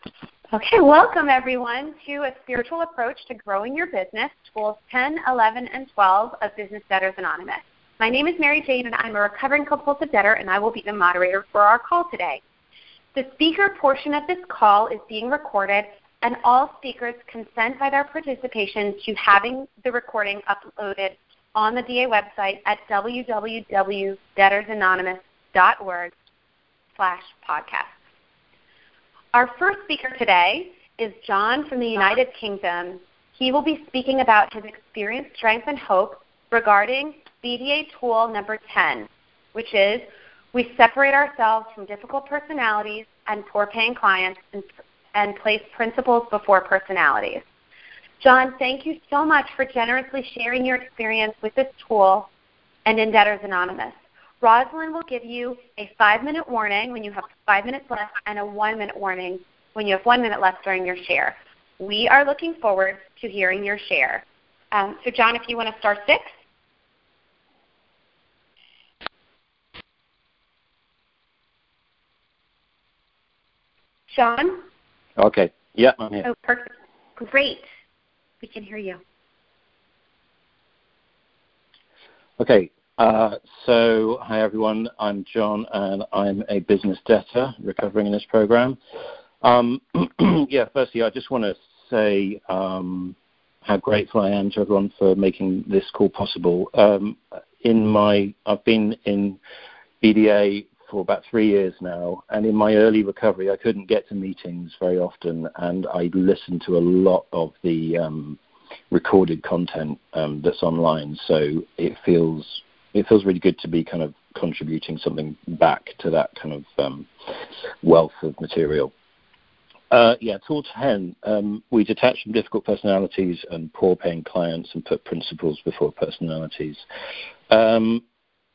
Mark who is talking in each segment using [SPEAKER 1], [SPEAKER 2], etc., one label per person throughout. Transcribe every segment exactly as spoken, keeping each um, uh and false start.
[SPEAKER 1] Okay, welcome everyone to A Spiritual Approach to Growing Your Business, Tools ten, eleven, and twelve of Business Debtors Anonymous. My name is Mary Jane, and I'm a recovering compulsive debtor, and I will be the moderator for our call today. The speaker portion of this call is being recorded, and all speakers consent by their participation to having the recording uploaded on the D A website at w w w dot debtors anonymous dot org slash podcast. Our first speaker today is John from the United Kingdom. He will be speaking about his experience, strength, and hope regarding B D A tool number ten, which is we separate ourselves from difficult personalities and poor-paying clients and, and place principles before personalities. John, thank you so much for generously sharing your experience with this tool and in Debtors Anonymous. Rosalind will give you a five-minute warning when you have five minutes left and a one-minute warning when you have one minute left during your share. We are looking forward to hearing your share. Um, so, John, if you want to start six. John?
[SPEAKER 2] Okay. Yeah, I'm here.
[SPEAKER 1] Oh, perfect. Great. We can hear you.
[SPEAKER 2] Okay. Uh, so, hi everyone, I'm John and I'm a business debtor recovering in this program. Um, yeah, firstly, I just want to say um, how grateful I am to everyone for making this call possible. Um, in my, I've been in B D A for about three years now, and in my early recovery, I couldn't get to meetings very often, and I listened to a lot of the um, recorded content um, that's online, so it feels It feels really good to be kind of contributing something back to that kind of um, wealth of material. Uh, yeah, Tool ten, um, we detach from difficult personalities and poor-paying clients and put principles before personalities. Um,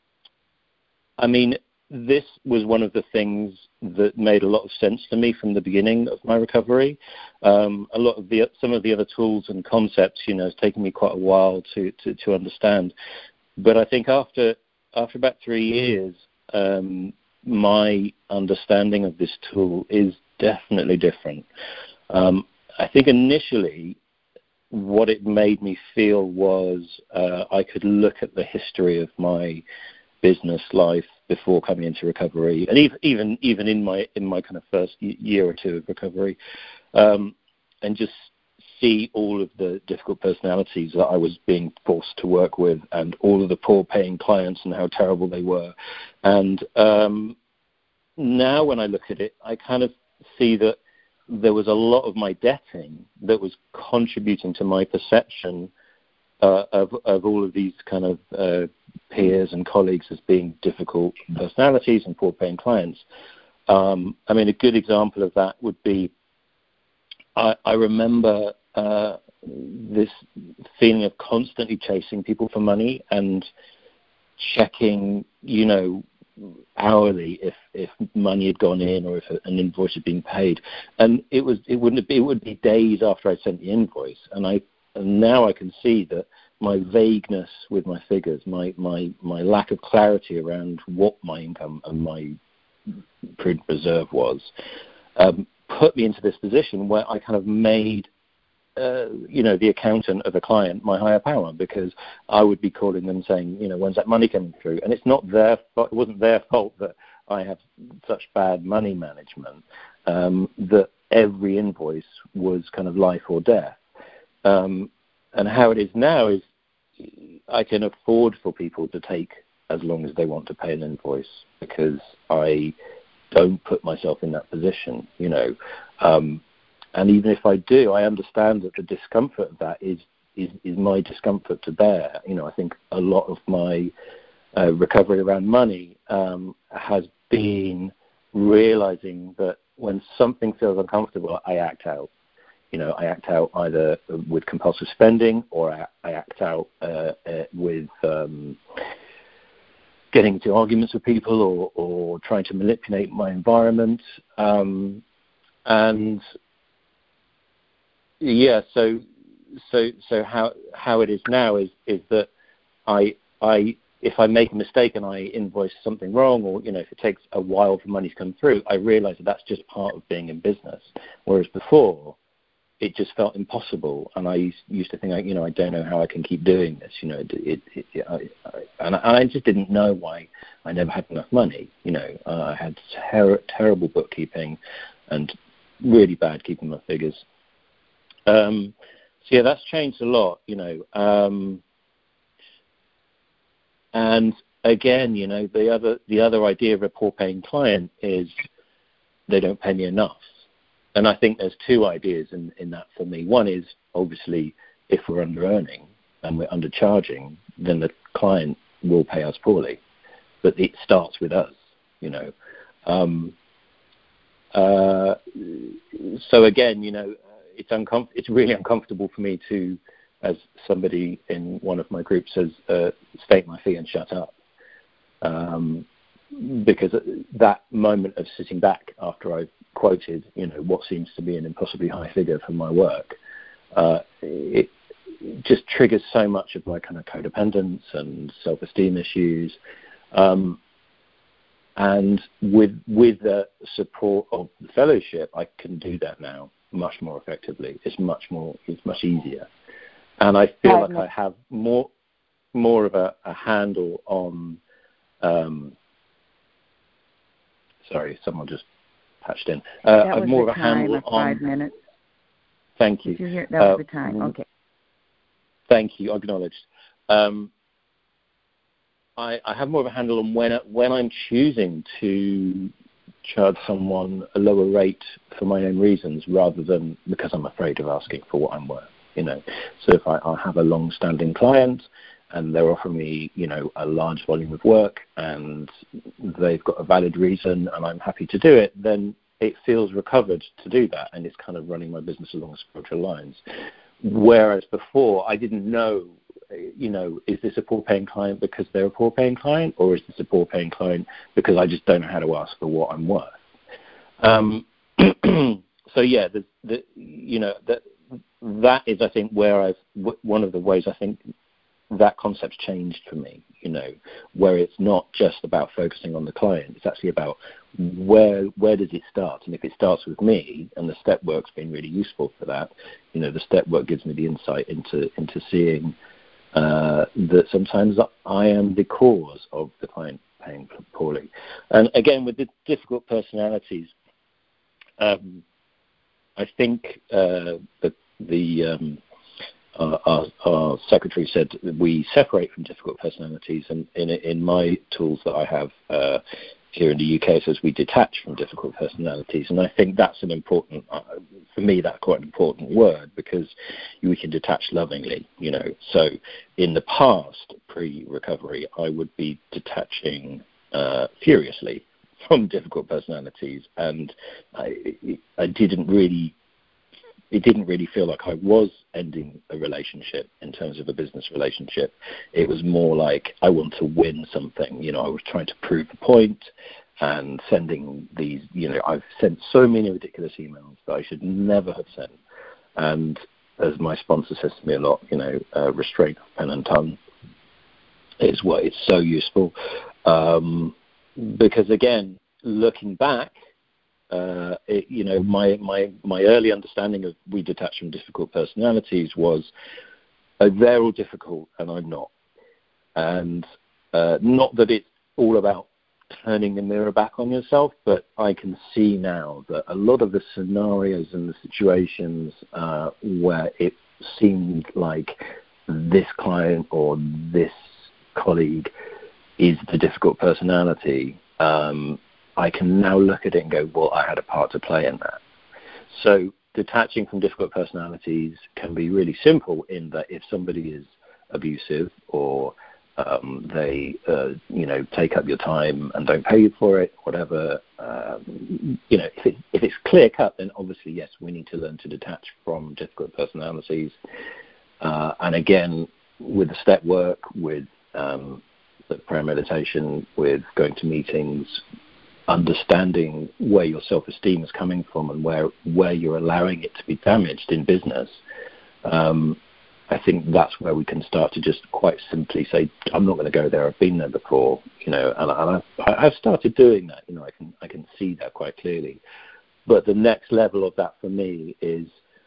[SPEAKER 2] I mean, this was one of the things that made a lot of sense to me from the beginning of my recovery. Um, a lot of the some of the other tools and concepts, you know, it's taken me quite a while to to, to understand. But I think after after about three years, um, my understanding of this tool is definitely different. Um, I think initially what it made me feel was uh, I could look at the history of my business life before coming into recovery, and even even, even in my in my kind of first year or two of recovery, um, and just see all of the difficult personalities that I was being forced to work with and all of the poor-paying clients and how terrible they were. And um, now when I look at it, I kind of see that there was a lot of my debting that was contributing to my perception uh, of, of all of these kind of uh, peers and colleagues as being difficult personalities and poor-paying clients. Um, I mean, a good example of that would be I, I remember Uh, this feeling of constantly chasing people for money and checking, you know, hourly if, if money had gone in or if an invoice had been paid. And it was it wouldn't be, it would be days after I sent the invoice. And I and now I can see that my vagueness with my figures, my my my lack of clarity around what my income and my prudent reserve was, um, put me into this position where I kind of made Uh, you know, the accountant of a client, my higher power, because I would be calling them saying, you know, when's that money coming through? And it's not their fault, it wasn't their fault that I have such bad money management, um, that every invoice was kind of life or death. Um, and how it is now is I can afford for people to take as long as they want to pay an invoice because I don't put myself in that position, you know. Um, And even if I do, I understand that the discomfort of that is, is, is my discomfort to bear. You know, I think a lot of my uh, recovery around money um, has been realizing that when something feels uncomfortable, I act out. You know, I act out either with compulsive spending or I, I act out uh, uh, with um, getting into arguments with people or, or trying to manipulate my environment. Um, and Yeah, so so so how how it is now is is that I I if I make a mistake and I invoice something wrong, or, you know, if it takes a while for money to come through, I realize that that's just part of being in business. Whereas before, it just felt impossible, and I used, used to think, like, you know, I don't know how I can keep doing this. You know, it, it, it, I, I, and I just didn't know why I never had enough money. You know, uh, I had ter- terrible bookkeeping and really bad keeping my figures. Um, so yeah, that's changed a lot. You know, um, and again, you know, the other the other idea of a poor paying client is they don't pay me enough. And I think there's two ideas in, in that for me. One is, obviously, if we're under-earning and we're undercharging, then the client will pay us poorly. But it starts with us, you know. Um, uh, so, again, you know, it's, uncom- it's really uncomfortable for me to, as somebody in one of my groups says, uh, state my fee and shut up. Um, because that moment of sitting back after I've quoted, you know, what seems to be an impossibly high figure for my work, uh, it just triggers so much of my kind of codependence and self-esteem issues. Um, and with with the support of the fellowship, I can do that now much more effectively. It's much more, it's much easier, and I feel like I have more more of a, a handle on. Um, Sorry, someone just patched in.
[SPEAKER 3] Uh, that was
[SPEAKER 2] more
[SPEAKER 3] the
[SPEAKER 2] of a
[SPEAKER 3] time
[SPEAKER 2] handle
[SPEAKER 3] of five
[SPEAKER 2] on,
[SPEAKER 3] minutes.
[SPEAKER 2] Thank you.
[SPEAKER 3] Did you hear? That was
[SPEAKER 2] uh,
[SPEAKER 3] the time. Okay.
[SPEAKER 2] Thank you. Acknowledged. Um, I, I have more of a handle on when when I'm choosing to charge someone a lower rate for my own reasons, rather than because I'm afraid of asking for what I'm worth. You know, so if I, I have a long-standing client and they're offering me, you know, a large volume of work, and they've got a valid reason, and I'm happy to do it, then it feels recovered to do that, and it's kind of running my business along spiritual lines. Whereas before, I didn't know, you know, is this a poor-paying client because they're a poor-paying client, or is this a poor-paying client because I just don't know how to ask for what I'm worth? Um, so yeah, the, the you know that that is, I think, where I've one of the ways I think that concept's changed for me, you know, where it's not just about focusing on the client. It's actually about where where does it start? And if it starts with me, and the step work's been really useful for that, you know, the step work gives me the insight into into seeing uh, that sometimes I am the cause of the client paying poorly. And again, with the difficult personalities, um, I think uh, that the um, Our, our, our secretary said we separate from difficult personalities, and in, in my tools that I have uh, here in the U K, it says we detach from difficult personalities, and I think that's an important, uh, for me, that's quite an important word, because we can detach lovingly, you know. So in the past, pre-recovery, I would be detaching uh, furiously from difficult personalities, and I, I didn't really It didn't really feel like I was ending a relationship in terms of a business relationship. It was more like I want to win something. You know, I was trying to prove a point and sending these, you know, I've sent so many ridiculous emails that I should never have sent. And as my sponsor says to me a lot, you know, uh, restraint of pen and tongue is what it's so useful. Um, because, again, looking back, Uh, it, you know, my, my, my early understanding of we detach from difficult personalities was uh, they're all difficult and I'm not. And uh, not that it's all about turning the mirror back on yourself, but I can see now that a lot of the scenarios and the situations uh, where it seemed like this client or this colleague is the difficult personality, um, I can now look at it and go, well, I had a part to play in that. So detaching from difficult personalities can be really simple in that if somebody is abusive or um, they, uh, you know, take up your time and don't pay you for it, whatever, um, you know, if, it, if it's clear cut, then obviously, yes, we need to learn to detach from difficult personalities. Uh, and again, with the step work, with um, the prayer meditation, with going to meetings, understanding where your self-esteem is coming from and where, where you're allowing it to be damaged in business, um, I think that's where we can start to just quite simply say, I'm not going to go there. I've been there before, you know, and, and I, I've started doing that. You know, I can I can see that quite clearly. But the next level of that for me is,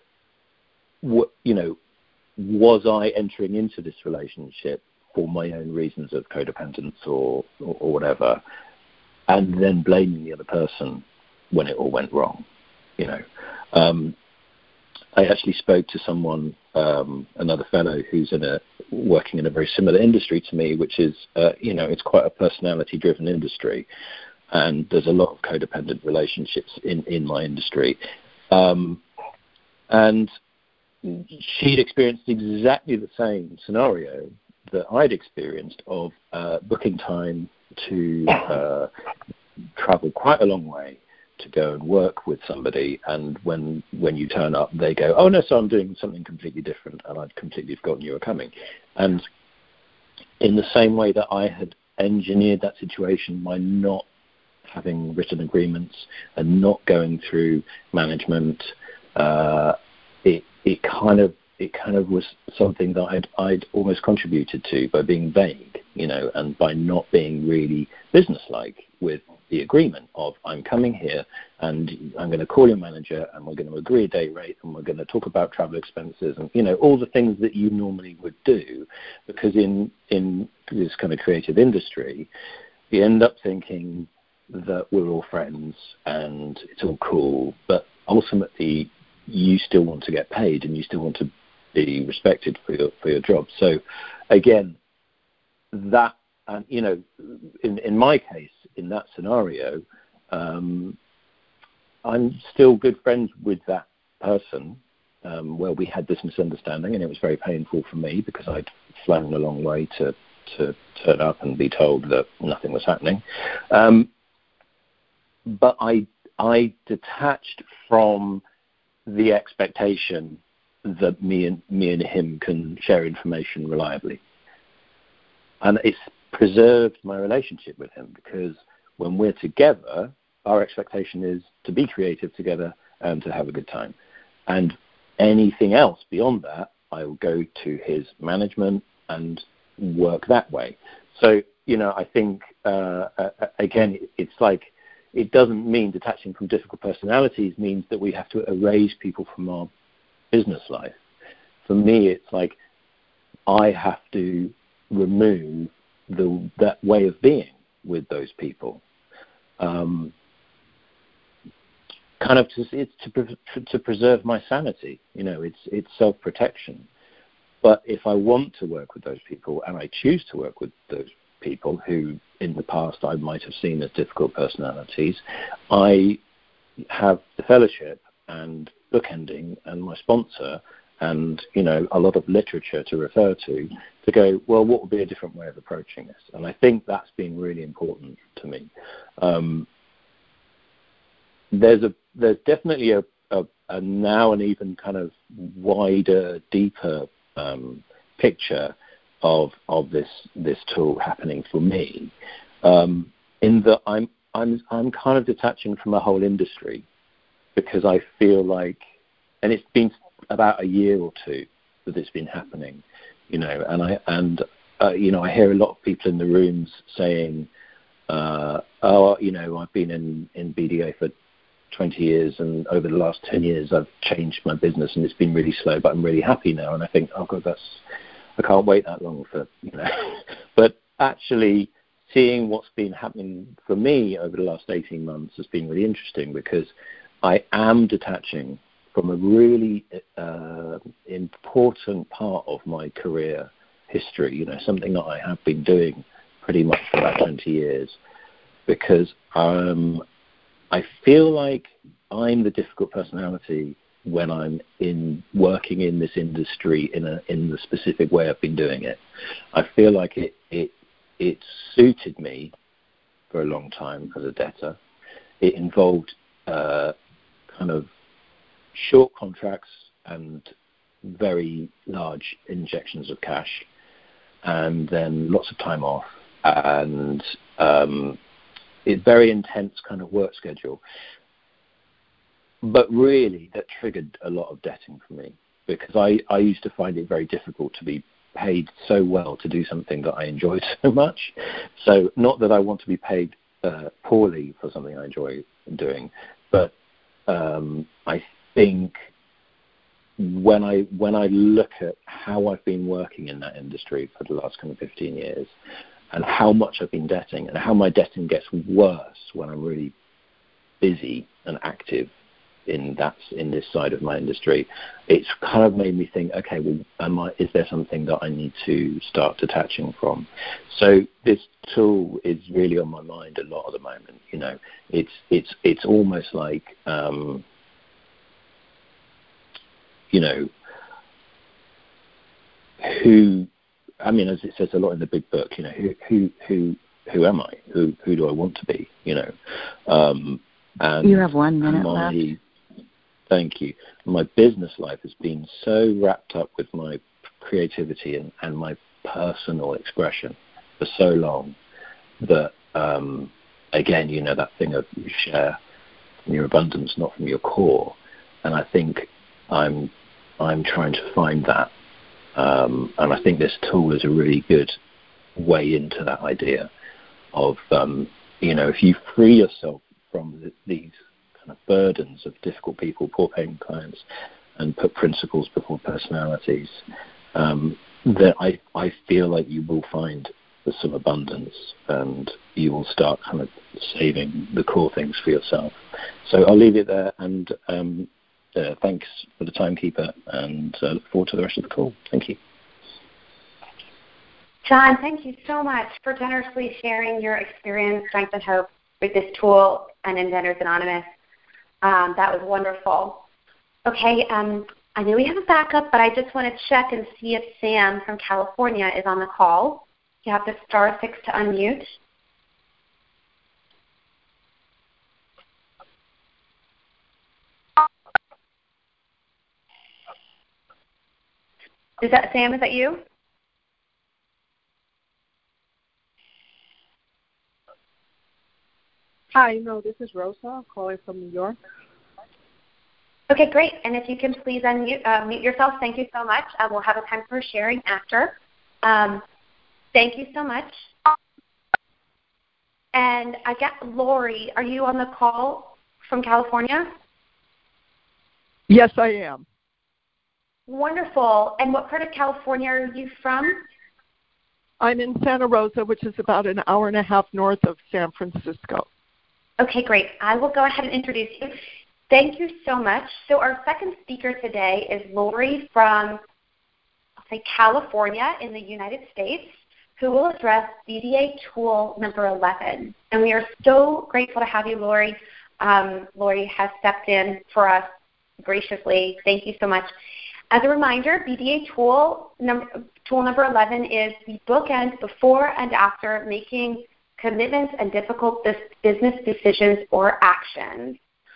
[SPEAKER 2] what you know, was I entering into this relationship for my own reasons of codependence or, or, or whatever, and then blaming the other person when it all went wrong, you know. Um, I actually spoke to someone, um, another fellow who's in a working in a very similar industry to me, which is, uh, you know, it's quite a personality-driven industry, and there's a lot of codependent relationships in, in my industry. Um, and she'd experienced exactly the same scenario that I'd experienced of uh, booking time to uh, travel quite a long way to go and work with somebody, and when when you turn up, they go, oh, no, so I'm doing something completely different, and I'd completely forgotten you were coming. And in the same way that I had engineered that situation by not having written agreements and not going through management, uh, it it kind of it kind of was something that I'd I'd almost contributed to by being vague, you know, and by not being really businesslike with the agreement of, I'm coming here and I'm going to call your manager and we're going to agree a day rate and we're going to talk about travel expenses and, you know, all the things that you normally would do, because in in this kind of creative industry, you end up thinking that we're all friends and it's all cool, but ultimately you still want to get paid and you still want to be respected for your for your job. So again, that, and you know, in in my case, in that scenario, um, I'm still good friends with that person. Um, where we had this misunderstanding, and it was very painful for me because I'd flown a long way to to turn up and be told that nothing was happening. Um, but I I detached from the expectation that me and me and him can share information reliably, and it's preserved my relationship with him, because when we're together, our expectation is to be creative together and to have a good time, and anything else beyond that, I will go to his management and work that way. So, you know, I think uh, again, it's like, it doesn't mean detaching from difficult personalities means that we have to erase people from our business life. For me, it's like I have to remove the that way of being with those people. Um, kind of, to, it's to to preserve my sanity. You know, it's it's self-protection. But if I want to work with those people, and I choose to work with those people who in the past I might have seen as difficult personalities, I have the fellowship and bookending and my sponsor and, you know, a lot of literature to refer to, to go, well, what would be a different way of approaching this? And I think that's been really important to me. Um, there's a there's definitely a, a, a now an even kind of wider, deeper um, picture of of this this tool happening for me, um, in that I'm I'm I'm kind of detaching from a whole industry, because I feel like, and it's been about a year or two that it's been happening, you know, and I and uh, you know I hear a lot of people in the rooms saying, uh, oh, you know, I've been in in B D A for twenty years, and over the last ten years I've changed my business and it's been really slow, but I'm really happy now. And I think, oh God, that's, I can't wait that long for, you know. But actually seeing what's been happening for me over the last eighteen months has been really interesting, because I am detaching from a really uh, important part of my career history, you know, something that I have been doing pretty much for about twenty years, because um, I feel like I'm the difficult personality when I'm in working in this industry in a in the specific way I've been doing it. I feel like it it it suited me for a long time as a debtor. It involved uh, kind of short contracts and very large injections of cash, and then lots of time off, and um, it's very intense kind of work schedule. But really, that triggered a lot of debting for me, because I, I used to find it very difficult to be paid so well to do something that I enjoyed so much. So not that I want to be paid uh, poorly for something I enjoy doing, but um, I think when I when I look at how I've been working in that industry for the last kind of fifteen years, and how much I've been debting, and how my debting gets worse when I'm really busy and active in that in this side of my industry, it's kind of made me think, okay, well, am I, is there something that I need to start detaching from? So this tool is really on my mind a lot at the moment. You know, it's it's it's almost like um, you know, who, I mean, as it says a lot in the big book, you know, who who who who am I? Who who do I want to be? You know, um, and
[SPEAKER 3] you have one minute
[SPEAKER 2] my,
[SPEAKER 3] left.
[SPEAKER 2] Thank you. My business life has been so wrapped up with my creativity and, and my personal expression for so long that, um, again, you know, that thing of you share from your abundance, not from your core. And I think I'm I'm trying to find that. Um, and I think this tool is a really good way into that idea of, um, you know, if you free yourself from the, these kind of burdens of difficult people, poor paying clients, and put principles before personalities, um, then I, I feel like you will find some abundance and you will start kind of saving the core things for yourself. So I'll leave it there, and um, uh, thanks for the timekeeper, and uh, look forward to the rest of the call. Thank you.
[SPEAKER 1] John, thank you so much for generously sharing your experience, strength, and hope with this tool and in Debtors Anonymous. Um, that was wonderful. Okay, um, I know we have a backup, but I just want to check and see if Sam from California is on the call. You have to star six to unmute. Is that Sam? Is that you?
[SPEAKER 4] Hi, no, this is Rosa calling from New York.
[SPEAKER 1] Okay, great. And if you can please unmute uh, mute yourself, thank you so much. Uh, we'll have a time for sharing after. Um, thank you so much. And I got Lori. Are you on the call from California?
[SPEAKER 4] Yes, I am.
[SPEAKER 1] Wonderful. And what part of California are you from?
[SPEAKER 4] I'm in Santa Rosa, which is about an hour and a half north of San Francisco.
[SPEAKER 1] Okay, great. I will go ahead and introduce you. Thank you so much. So our second speaker today is Lori from, I'll say, California in the United States, who will address B D A tool number eleven. And we are so grateful to have you, Lori. Um, Lori has stepped in for us graciously. Thank you so much. As a reminder, B D A tool number, tool number eleven is the bookend before and after making commitments and difficult business decisions or actions.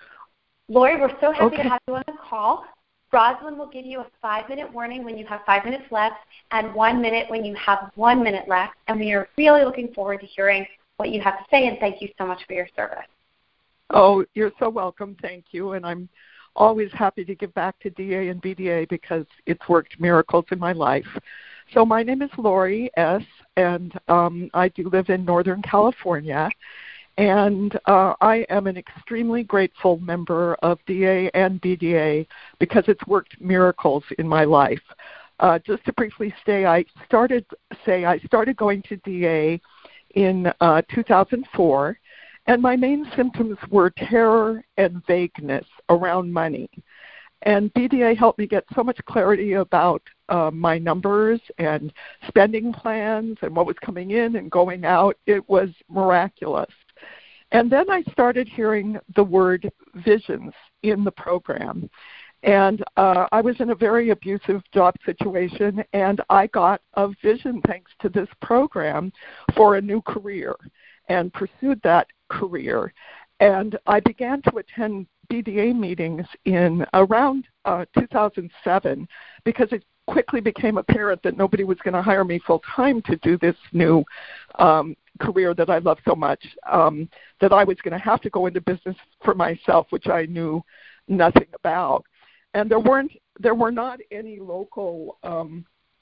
[SPEAKER 1] Lori, we're so happy
[SPEAKER 4] okay.
[SPEAKER 1] to have you on the call. Rosalind will give you a five-minute warning when you have five minutes left and one minute when you have one minute left. And we are really looking forward to hearing what you have to say, and thank you so much for your service.
[SPEAKER 4] Oh, you're so welcome. Thank you. And I'm always happy to give back to D A and B D A because it's worked miracles in my life. So my name is Lori S., and um, I do live in Northern California. And uh, I am an extremely grateful member of D A and B D A because it's worked miracles in my life. Uh, just to briefly say, I started say I started going to D A in uh, two thousand four, and my main symptoms were terror and vagueness around money. And B D A helped me get so much clarity about uh, my numbers and spending plans and what was coming in and going out. It was miraculous. And then I started hearing the word visions in the program. And uh, I was in a very abusive job situation, and I got a vision thanks to this program for a new career and pursued that career. And I began to attend B D A meetings in around uh, two thousand seven because it quickly became apparent that nobody was going to hire me full-time to do this new um, career that I love so much, um, that I was going to have to go into business for myself, which I knew nothing about. and there weren't there were not any local um,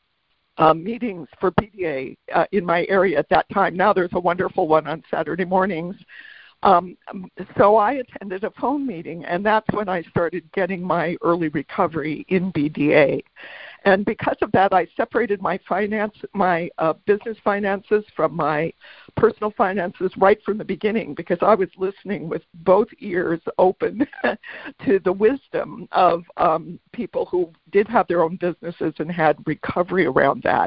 [SPEAKER 4] uh, meetings for P D A uh, in my area at that time. Now there's a wonderful one on Saturday mornings. Um, so I attended a phone meeting, and that's when I started getting my early recovery in B D A. And because of that, I separated my finance, my uh, business finances from my personal finances right from the beginning, because I was listening with both ears open to the wisdom of um, people who did have their own businesses and had recovery around that.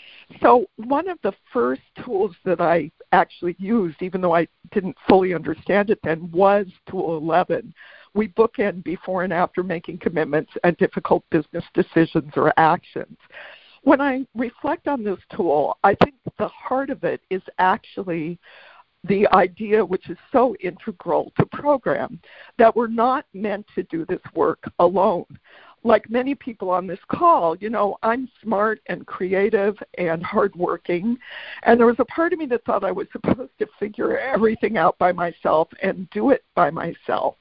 [SPEAKER 4] So one of the first tools that I actually used, even though I didn't fully understand it then, was Tool eleven. We bookend before and after making commitments and difficult business decisions or actions. When I reflect on this tool, I think the heart of it is actually the idea, which is so integral to program, that we're not meant to do this work alone. Like many people on this call, you know, I'm smart and creative and hardworking, and there was a part of me that thought I was supposed to figure everything out by myself and do it by myself.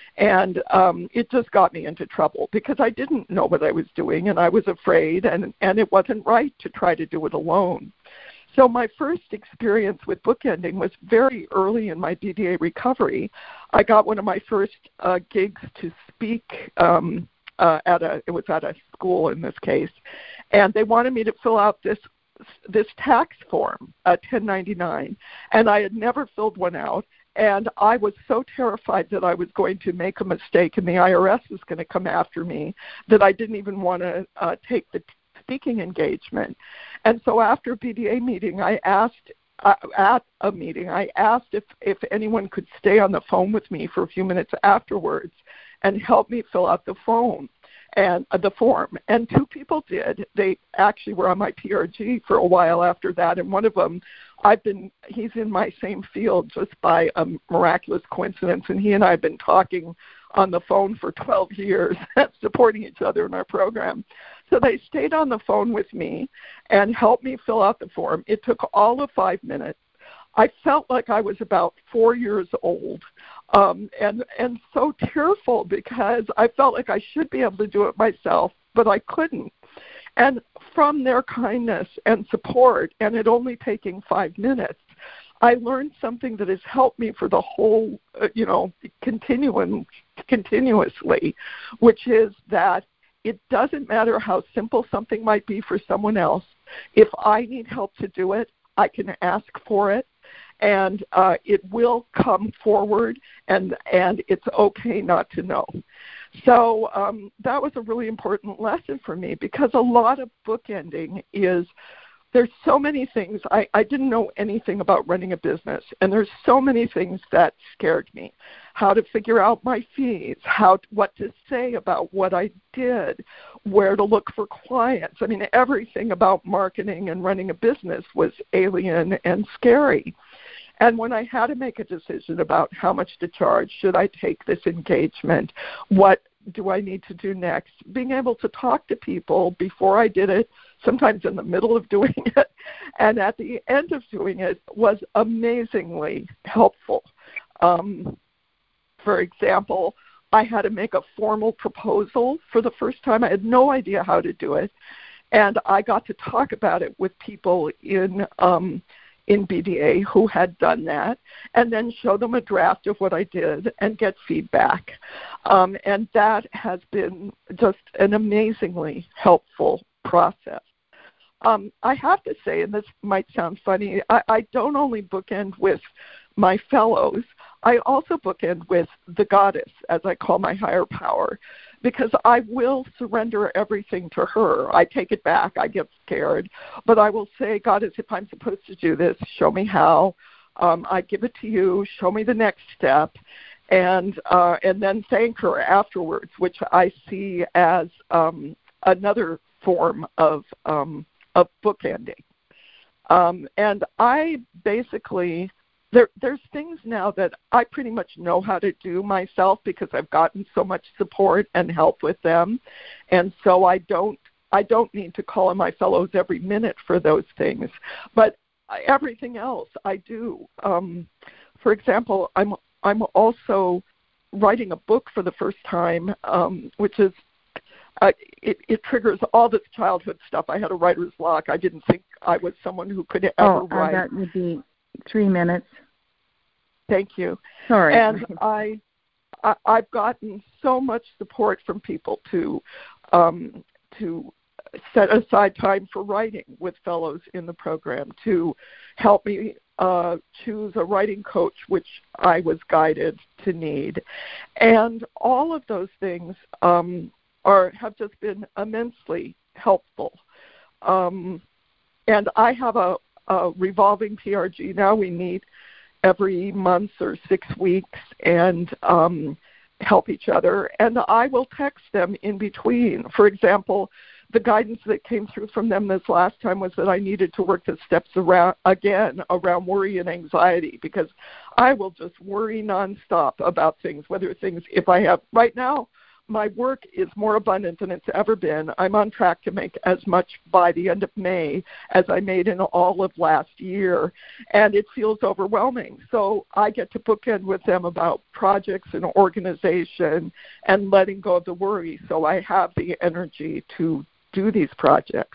[SPEAKER 4] And um, it just got me into trouble because I didn't know what I was doing, and I was afraid, and, and it wasn't right to try to do it alone. So my first experience with bookending was very early in my B D A recovery. I got one of my first uh, gigs to speak um, uh, at a, it was at a school in this case, and they wanted me to fill out this this tax form, a ten ninety-nine, and I had never filled one out. And I was so terrified that I was going to make a mistake and the I R S was going to come after me that I didn't even want to uh, take the speaking engagement. And so after a B D A meeting, I asked, uh, at a meeting, I asked if, if anyone could stay on the phone with me for a few minutes afterwards and help me fill out the phone and uh, the form. And two people did. They actually were on my P R G for a while after that, and one of them, I've been, he's in my same field just by a miraculous coincidence, and he and I have been talking on the phone for twelve years, supporting each other in our program. So they stayed on the phone with me and helped me fill out the form. It took all of five minutes. I felt like I was about four years old um, and, and so tearful because I felt like I should be able to do it myself, but I couldn't. And from their kindness and support, and it only taking five minutes, I learned something that has helped me for the whole, uh, you know, continuum, continuously, which is that it doesn't matter how simple something might be for someone else. If I need help to do it, I can ask for it, and uh, it will come forward, and, and it's okay not to know. So um, that was a really important lesson for me because a lot of bookending is there's so many things. I, I didn't know anything about running a business, and there's so many things that scared me. How to figure out my fees, how what to say about what I did, where to look for clients. I mean, everything about marketing and running a business was alien and scary. And when I had to make a decision about how much to charge, should I take this engagement, what do I need to do next, being able to talk to people before I did it, sometimes in the middle of doing it, and at the end of doing it was amazingly helpful. Um, for example, I had to make a formal proposal for the first time. I had no idea how to do it, and I got to talk about it with people in um, in B D A who had done that, and then show them a draft of what I did and get feedback. Um, and that has been just an amazingly helpful process. Um, I have to say, and this might sound funny, I, I don't only bookend with my fellows, I also bookend with the goddess, as I call my higher power, because I will surrender everything to her. I take it back. I get scared. But I will say, Goddess, if I'm supposed to do this, show me how. Um, I give it to you. Show me the next step. And uh, and then thank her afterwards, which I see as um, another form of, um, of bookending. Um, and I basically... There, there's things now that I pretty much know how to do myself because I've gotten so much support and help with them, and so I don't I don't need to call on my fellows every minute for those things. But everything else I do. Um, for example, I'm I'm also writing a book for the first time, um, which is uh, it, it triggers all this childhood stuff. I had a writer's block. I didn't think I was someone who could ever
[SPEAKER 3] oh,
[SPEAKER 4] write.
[SPEAKER 3] Oh, that would be three minutes.
[SPEAKER 4] Thank you.
[SPEAKER 3] Sorry.
[SPEAKER 4] And I, I, I've gotten so much support from people to, um, to set aside time for writing with fellows in the program, to help me uh, choose a writing coach, which I was guided to need. And all of those things um, are have just been immensely helpful. Um, and I have a, a revolving P R G now. We meet every month or six weeks and um, help each other. And I will text them in between. For example, the guidance that came through from them this last time was that I needed to work the steps around again around worry and anxiety, because I will just worry nonstop about things, whether things, if I have, right now, my work is more abundant than it's ever been. I'm on track to make as much by the end of May as I made in all of last year, and it feels overwhelming. So I get to bookend with them about projects and organization and letting go of the worry, so I have the energy to do these projects.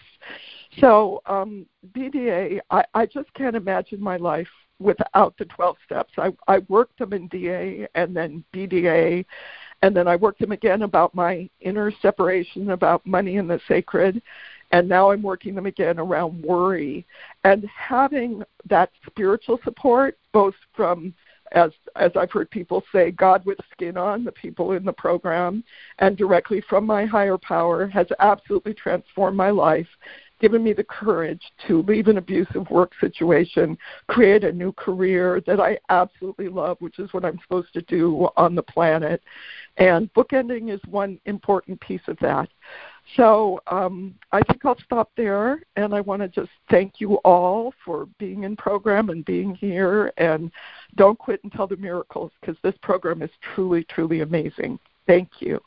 [SPEAKER 4] So um, B D A, I, I just can't imagine my life without the twelve steps. I, I worked them in D A and then B D A, and then I worked them again about my inner separation, about money and the sacred, and now I'm working them again around worry. And having that spiritual support, both from, as as I've heard people say, God with skin on, the people in the program, and directly from my higher power, has absolutely transformed my life, given me the courage to leave an abusive work situation, create a new career that I absolutely love, which is what I'm supposed to do on the planet. And bookending is one important piece of that. So um, I think I'll stop there, and I want to just thank you all for being in program and being here, and don't quit until the miracles, because this program is truly, truly amazing. Thank you.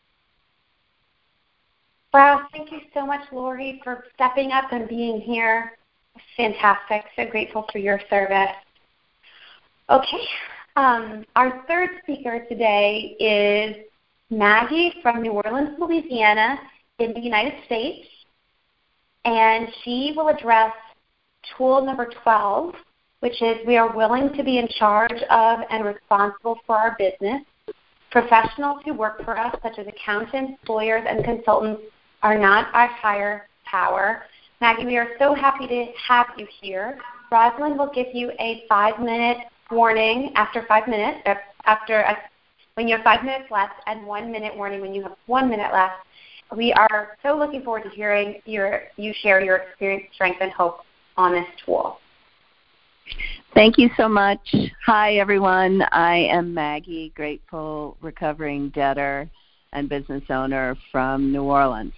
[SPEAKER 1] Wow, thank you so much, Lori, for stepping up and being here. Fantastic. So grateful for your service. Okay, um, our third speaker today is Maggie from New Orleans, Louisiana, in the United States, and she will address tool number twelve, which is we are willing to be in charge of and responsible for our business. Professionals who work for us, such as accountants, lawyers, and consultants, are not our higher power. Maggie, we are so happy to have you here. Rosalind will give you a five-minute warning after five minutes, after uh, when you have five minutes left, and one-minute warning when you have one minute left. We are so looking forward to hearing your, you share your experience, strength, and hope on this tool.
[SPEAKER 3] Thank you so much. Hi, everyone. I am Maggie, grateful recovering debtor and business owner from New Orleans.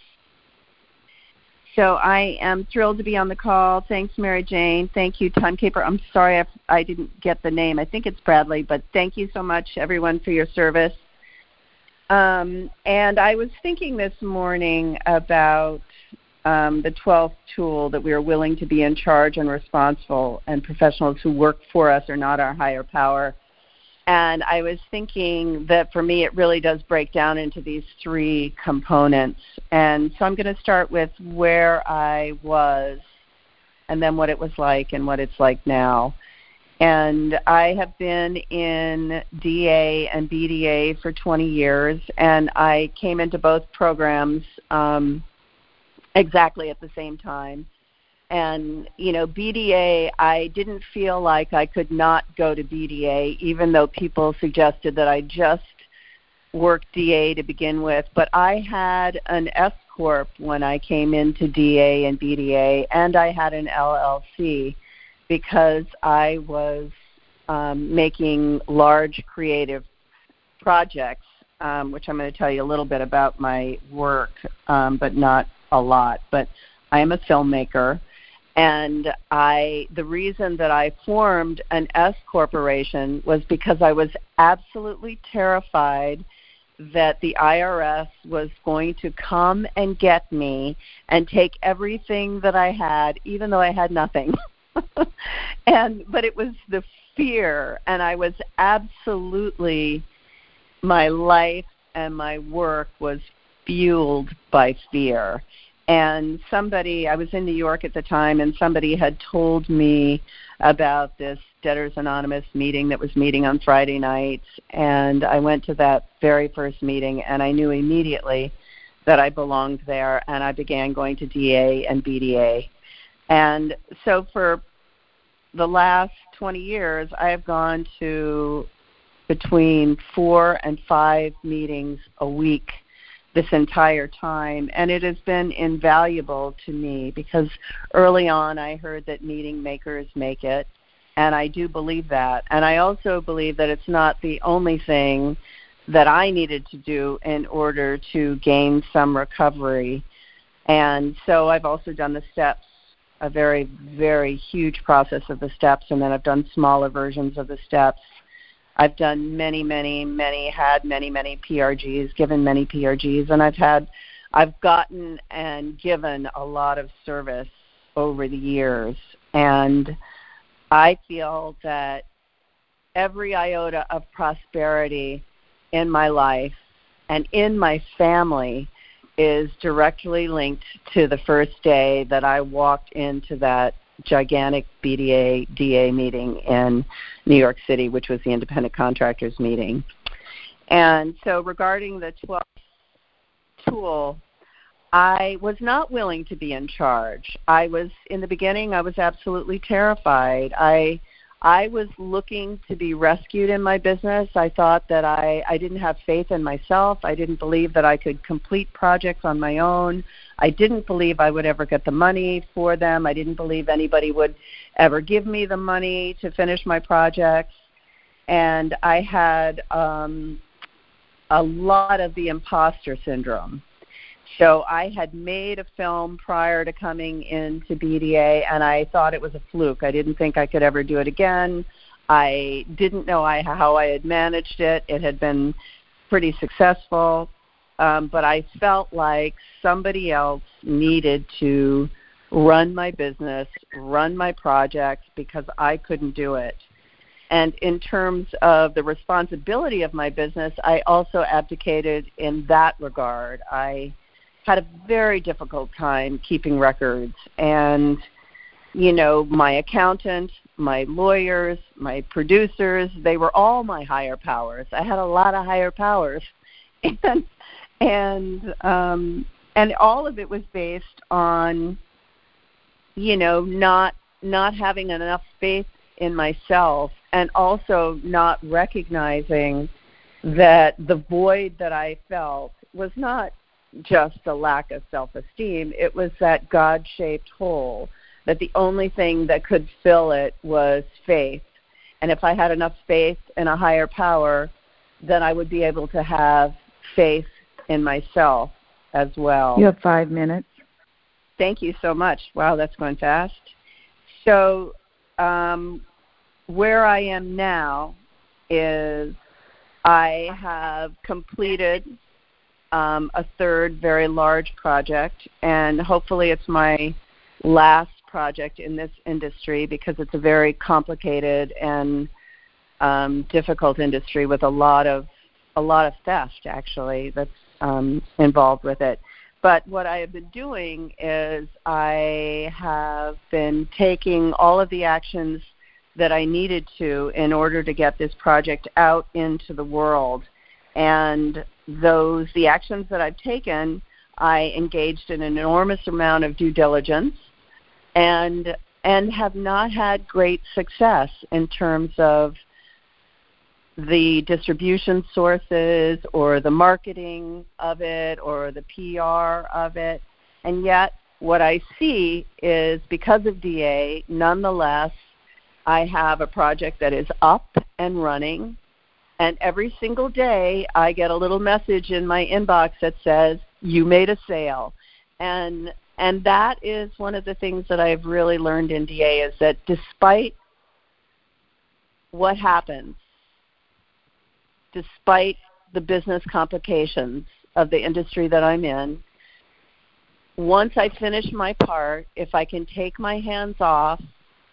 [SPEAKER 3] So I am thrilled to be on the call. Thanks, Mary Jane. Thank you, Timekeeper. I'm sorry if I didn't get the name. I think it's Bradley, but thank you so much, everyone, for your service. Um, and I was thinking this morning about um, the twelfth tool, that we are willing to be in charge and responsible, and professionals who work for us are not our higher power. And I was thinking that for me it really does break down into these three components. And so I'm going to start with where I was and then what it was like and what it's like now. And I have been in D A and B D A for twenty years, and I came into both programs um, exactly at the same time. And, you know, B D A, I didn't feel like I could not go to B D A, even though people suggested that I just work D A to begin with. But I had an S Corp when I came into D A and B D A, and I had an L L C, because I was um, making large creative projects, um, which I'm going to tell you a little bit about my work, um, but not a lot. But I am a filmmaker, and I the reason that I formed an S corporation was because I was absolutely terrified that the I R S was going to come and get me and take everything that I had, even though I had nothing. and but it was the fear, and I was absolutely, my life and my work was fueled by fear. And somebody, I was in New York at the time, and somebody had told me about this Debtors Anonymous meeting that was meeting on Friday nights, and I went to that very first meeting, and I knew immediately that I belonged there, and I began going to D A and B D A. And so for the last twenty years, I have gone to between four and five meetings a week this entire time, and it has been invaluable to me because early on I heard that meeting makers make it, and I do believe that. And I also believe that it's not the only thing that I needed to do in order to gain some recovery. And so I've also done the steps, a very, very huge process of the steps, and then I've done smaller versions of the steps. I've done many, many, many, had many, many P R Gs, given many P R Gs, and I've had, I've gotten and given a lot of service over the years. And I feel that every iota of prosperity in my life and in my family is directly linked to the first day that I walked into that gigantic B D A D A meeting in New York City, which was the independent contractors meeting. And so regarding the twelfth tool, I was not willing to be in charge. I was, in the beginning, I was absolutely terrified. I I was looking to be rescued in my business. I thought that I, I didn't have faith in myself. I didn't believe that I could complete projects on my own. I didn't believe I would ever get the money for them. I didn't believe anybody would ever give me the money to finish my projects. And I had um, a lot of the imposter syndrome. So I had made a film prior to coming into B D A, and I thought it was a fluke. I didn't think I could ever do it again. I didn't know I, how I had managed it. It had been pretty successful, um, but I felt like somebody else needed to run my business, run my projects, because I couldn't do it. And in terms of the responsibility of my business, I also abdicated in that regard. I had a very difficult time keeping records. And, you know, my accountant, my lawyers, my producers, they were all my higher powers. I had a lot of higher powers. And and um, and all of it was based on, you know, not not having enough faith in myself, and also not recognizing that the void that I felt was not just a lack of self-esteem. It was that God-shaped hole, that the only thing that could fill it was faith. And if I had enough faith in a higher power, then I would be able to have faith in myself as well.
[SPEAKER 5] You have five minutes.
[SPEAKER 3] Thank you so much. Wow, that's going fast. So um, where I am now is I have completed Um, a third very large project, and hopefully it's my last project in this industry because it's a very complicated and um, difficult industry with a lot of a lot of theft, actually, that's um, involved with it. But what I have been doing is I have been taking all of the actions that I needed to in order to get this project out into the world. And those, the actions that I've taken, I engaged in an enormous amount of due diligence and and have not had great success in terms of the distribution sources or the marketing of it or the P R of it. And yet what I see is because of D A, nonetheless, I have a project that is up and running. And every single day, I get a little message in my inbox that says, you made a sale. And and that is one of the things that I've really learned in D A is that despite what happens, despite the business complications of the industry that I'm in, once I finish my part, if I can take my hands off,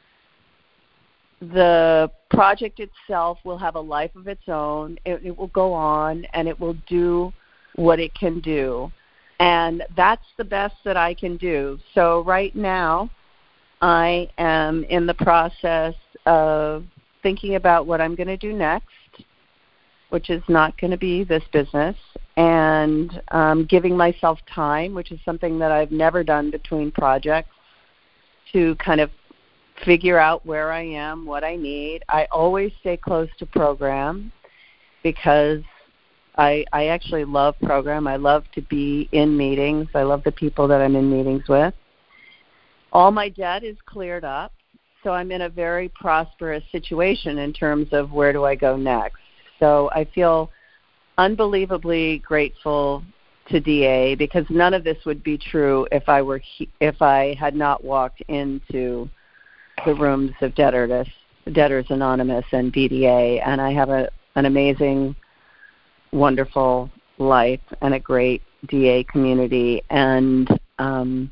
[SPEAKER 3] the project itself will have a life of its own. It, it will go on, and it will do what it can do. And that's the best that I can do. So right now, I am in the process of thinking about what I'm going to do next, which is not going to be this business, and um, giving myself time, which is something that I've never done between projects, to kind of figure out where I am, what I need. I always stay close to program because I, I actually love program. I love to be in meetings. I love the people that I'm in meetings with. All my debt is cleared up, so I'm in a very prosperous situation in terms of where do I go next. So I feel unbelievably grateful to D A because none of this would be true if I were he, if I had not walked into the rooms of Debtors, Debtors Anonymous and B D A, and I have a, an amazing, wonderful life and a great D A community. And um,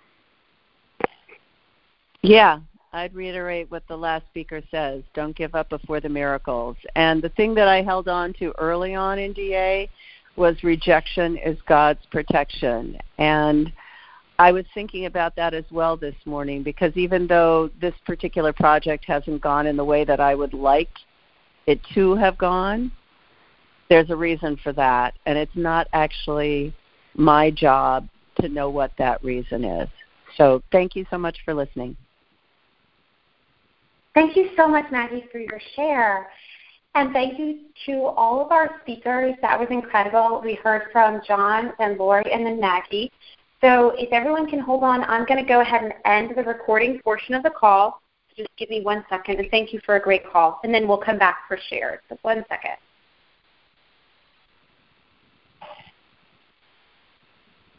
[SPEAKER 3] yeah, I'd reiterate what the last speaker says. Don't give up before the miracles. And the thing that I held on to early on in D A was rejection is God's protection. And I was thinking about that as well this morning because even though this particular project hasn't gone in the way that I would like it to have gone, there's a reason for that. And it's not actually my job to know what that reason is. So thank you so much for listening.
[SPEAKER 1] Thank you so much, Maggie, for your share. And thank you to all of our speakers. That was incredible. We heard from John and Lori and then Maggie. So if everyone can hold on, I'm going to go ahead and end the recording portion of the call. Just give me one second. And thank you for a great call. And then we'll come back for shares. So one second.